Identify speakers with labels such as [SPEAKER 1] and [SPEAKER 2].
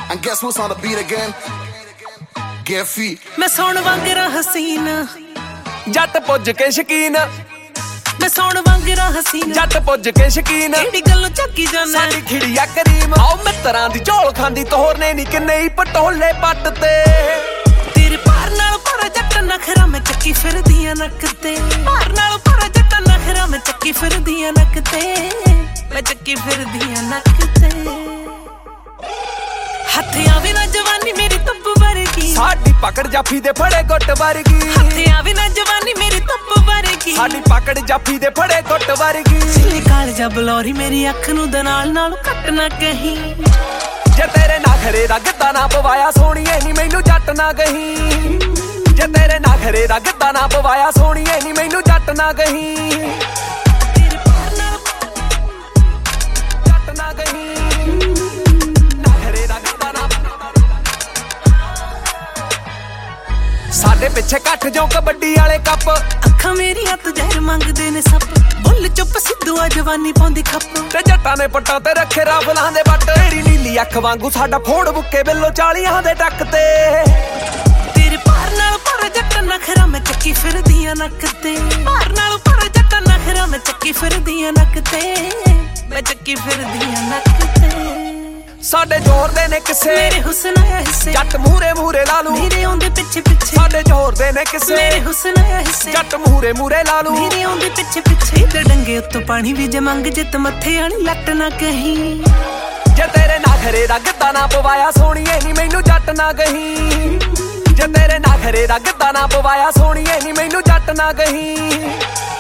[SPEAKER 1] And guess what's on the beat again? Get feet.
[SPEAKER 2] मैं सोन वांगरा हसीन
[SPEAKER 3] जट पुज के शकीन
[SPEAKER 2] मैं सोन वांगरा हसीन
[SPEAKER 3] जट पुज के शकीन
[SPEAKER 2] केड़ी गल्लों झक्की जाना
[SPEAKER 3] साडी खिड़िया करीम आओ मित्तरां दी झोल खांदी तोरने नी कि नहीं पटोले पट ते
[SPEAKER 2] तेरे पार नाल पर जट नखरा मैं चक्की फिरदियां नक ते पार नाल पर जट नखरा मैं चक्की फिरदियां नक ते मैं चक्की फिरदियां नक ते हथियां भी ना जवानी मेरी तब वर्गी
[SPEAKER 3] साडी पकड़ जाफी दे फड़े गुट वर्गी
[SPEAKER 2] हथियां भी ना जवानी मेरी तब वर्गी
[SPEAKER 3] साडी पकड़ जाफी दे फड़े गुट वर्गी
[SPEAKER 2] काल जा बलौरी मेरी अख नू दे नाल नाल कट ना कहीं
[SPEAKER 3] जे तेरे नाखरे दा गद्दा ना पवाया सोहणीए नी मैनू जट ना कहीं जे तेरे नाखरे दा गद्दा ना पवाया सोहणीए नी मैनू जट ना कहीं जट ना कहीं साडे पिछे कट जाओ कबड्डी वाले कप
[SPEAKER 2] अखां मेरियां तो जहर मंगदे ने सप बुल चुप सिद्धू आ जवानी पाउंदी खप
[SPEAKER 3] ते जट्टां ने पट्टां ते रखे राफलां दे बट तेरी नीली अख वांगू साडा फोड़ बुक्के बिल्लो 40 दे टक ते
[SPEAKER 2] तेरे पार नाल पर जट नखरा मैं चक्की फिरदियां नक ते पार नाल पर जट नखरा मैं चक्की फिरदियां नक ते मैं चक्की फिरदियां नक ते
[SPEAKER 3] साडे जोर दे ने किसे
[SPEAKER 2] मेरे हुस्न आया हिस्से
[SPEAKER 3] जट मूरे मूरे ला लू
[SPEAKER 2] मेरे आउंदे पिछे पिछे
[SPEAKER 3] साडे जोर दे ने किसे
[SPEAKER 2] मेरे हुस्न आया हिस्से
[SPEAKER 3] जट मूरे मूरे ला लू
[SPEAKER 2] मेरे आउंदे पिछे पिछे ते डंगे उत्तों पानी भी जे मंग जित मथे आली लट ना कहीं
[SPEAKER 3] जे तेरे नाखरे दा गद्दा ना पवाया सोहणीए नी मैनू जट ना कहीं जे तेरे नाखरे दा गद्दा ना पवाया सोहणीए नी मैनू जट ना कहीं